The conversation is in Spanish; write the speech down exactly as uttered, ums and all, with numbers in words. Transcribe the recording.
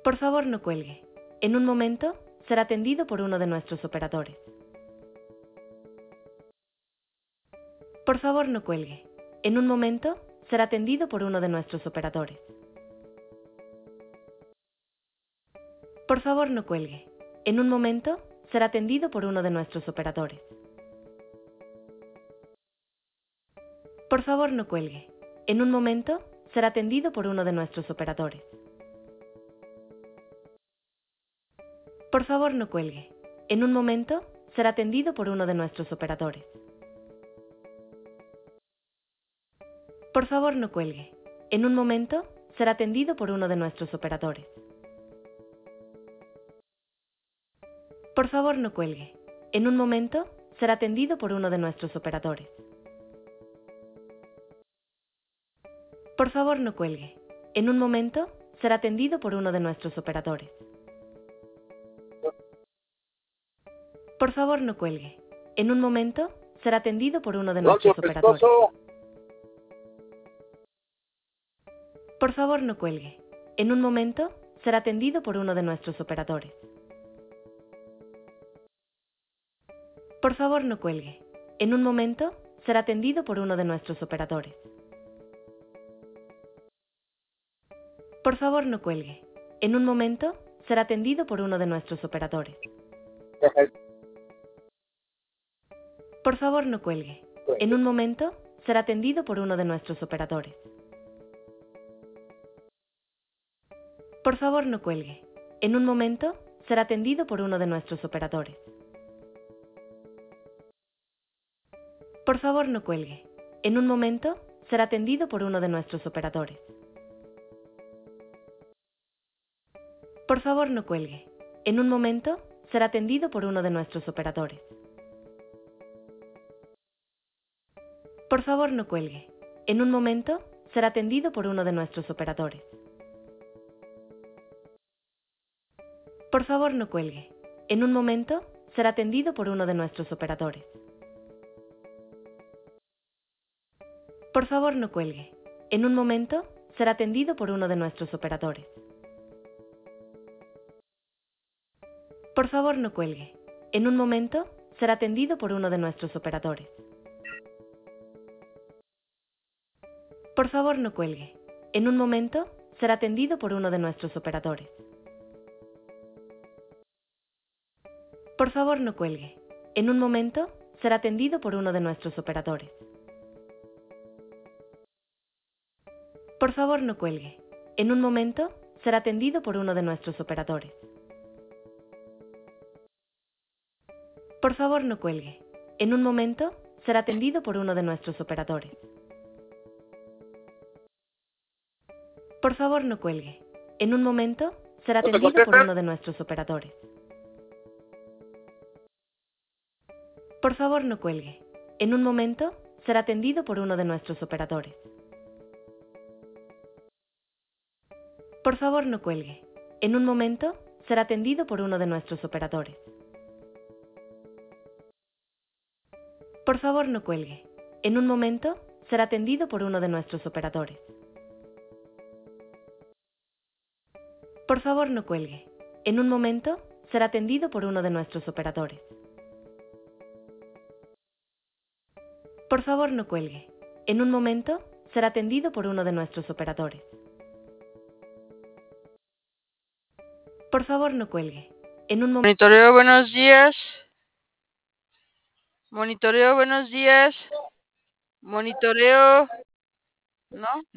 Por favor, no cuelgue. En un momento, será atendido por uno de nuestros operadores. Por favor, no cuelgue. En un momento, será atendido por uno de nuestros operadores. Por favor, no cuelgue. En un momento, será atendido por uno de nuestros operadores. Por favor, no cuelgue. En un momento, será atendido por uno de nuestros operadores. Por favor, no cuelgue. En un momento, será atendido por uno de nuestros operadores. Por favor, no cuelgue. En un momento, será atendido por uno de nuestros operadores. Por favor, no cuelgue. En un momento, será atendido por uno de nuestros operadores. Por favor, no cuelgue. En un momento, será atendido por uno de nuestros operadores. Por favor, no cuelgue. En un momento, será atendido por uno de nuestros operadores. Por favor, no cuelgue. En un momento, será atendido por uno de nuestros operadores. Por favor, no cuelgue. En un momento, será atendido por uno de nuestros operadores. Por favor, no cuelgue. En un momento, será atendido por uno de nuestros operadores. Por favor, no cuelgue. En un momento, será atendido por uno de nuestros operadores. Por favor, no cuelgue. En un momento, será atendido por uno de nuestros operadores. Por favor, no cuelgue. En un momento, será atendido por uno de nuestros operadores. Por favor, no cuelgue. En un momento, será atendido por uno de nuestros operadores. Por favor, no cuelgue. En un momento, será atendido por uno de nuestros operadores. Por favor, no cuelgue. En un momento, será atendido por uno de nuestros operadores. Por favor, no cuelgue. En un momento, será atendido por uno de nuestros operadores. Por favor, no cuelgue. En un momento, será atendido por uno de nuestros operadores. Por favor, no cuelgue. En un momento, será atendido por uno de nuestros operadores. Por favor, no cuelgue. En un momento, será atendido por uno de nuestros operadores. Por favor, no cuelgue. En un momento, será atendido por uno de nuestros operadores. Por favor, no cuelgue. En un momento, será atendido por uno de nuestros operadores. Por favor, no cuelgue. En un momento, será atendido por uno de nuestros operadores. Por favor, no cuelgue. En un momento, será atendido por uno de nuestros operadores. Por favor, no cuelgue. En un momento, será atendido por uno de nuestros operadores. Por favor, no cuelgue. En un momento, será atendido por uno de nuestros operadores. Por favor, no cuelgue. En un momento, será atendido por uno de nuestros operadores. Por favor, no cuelgue. En un momento, será atendido por uno de nuestros operadores. Por favor, no cuelgue. En un momento... Monitoreo, buenos días. Monitoreo, buenos días. Monitoreo. ¿No?